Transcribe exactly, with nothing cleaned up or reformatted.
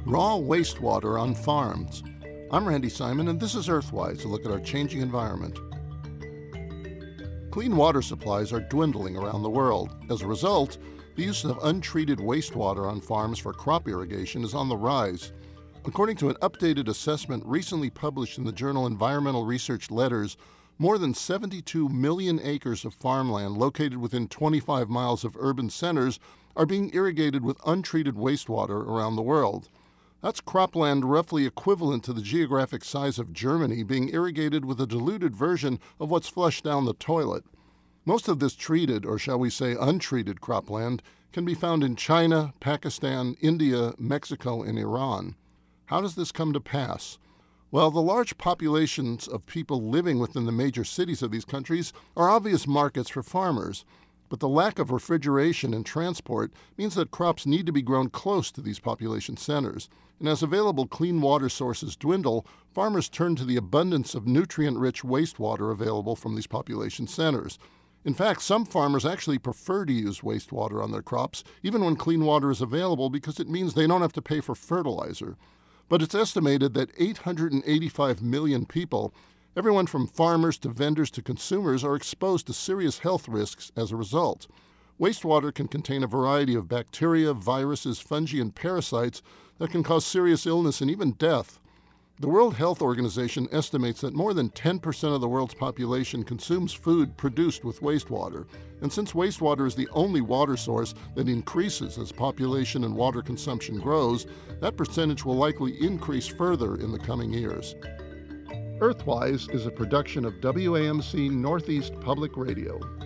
Raw wastewater on farms. I'm Randy Simon, and this is Earthwise, a look at our changing environment. Clean water supplies are dwindling around the world. As a result, the use of untreated wastewater on farms for crop irrigation is on the rise. According to an updated assessment recently published in the journal Environmental Research Letters, more than seventy-two million acres of farmland located within twenty-five miles of urban centers are being irrigated with untreated wastewater around the world. That's cropland roughly equivalent to the geographic size of Germany being irrigated with a diluted version of what's flushed down the toilet. Most of this treated, or shall we say untreated, cropland can be found in China, Pakistan, India, Mexico, and Iran. How does this come to pass? Well, the large populations of people living within the major cities of these countries are obvious markets for farmers, but the lack of refrigeration and transport means that crops need to be grown close to these population centers. And as available clean water sources dwindle, farmers turn to the abundance of nutrient-rich wastewater available from these population centers. In fact, some farmers actually prefer to use wastewater on their crops, even when clean water is available, because it means they don't have to pay for fertilizer. But it's estimated that eight hundred eighty-five million people, everyone from farmers to vendors to consumers, are exposed to serious health risks as a result. Wastewater can contain a variety of bacteria, viruses, fungi, and parasites that can cause serious illness and even death. The World Health Organization estimates that more than ten percent of the world's population consumes food produced with wastewater. And since wastewater is the only water source that increases as population and water consumption grows, that percentage will likely increase further in the coming years. Earthwise is a production of W A M C Northeast Public Radio.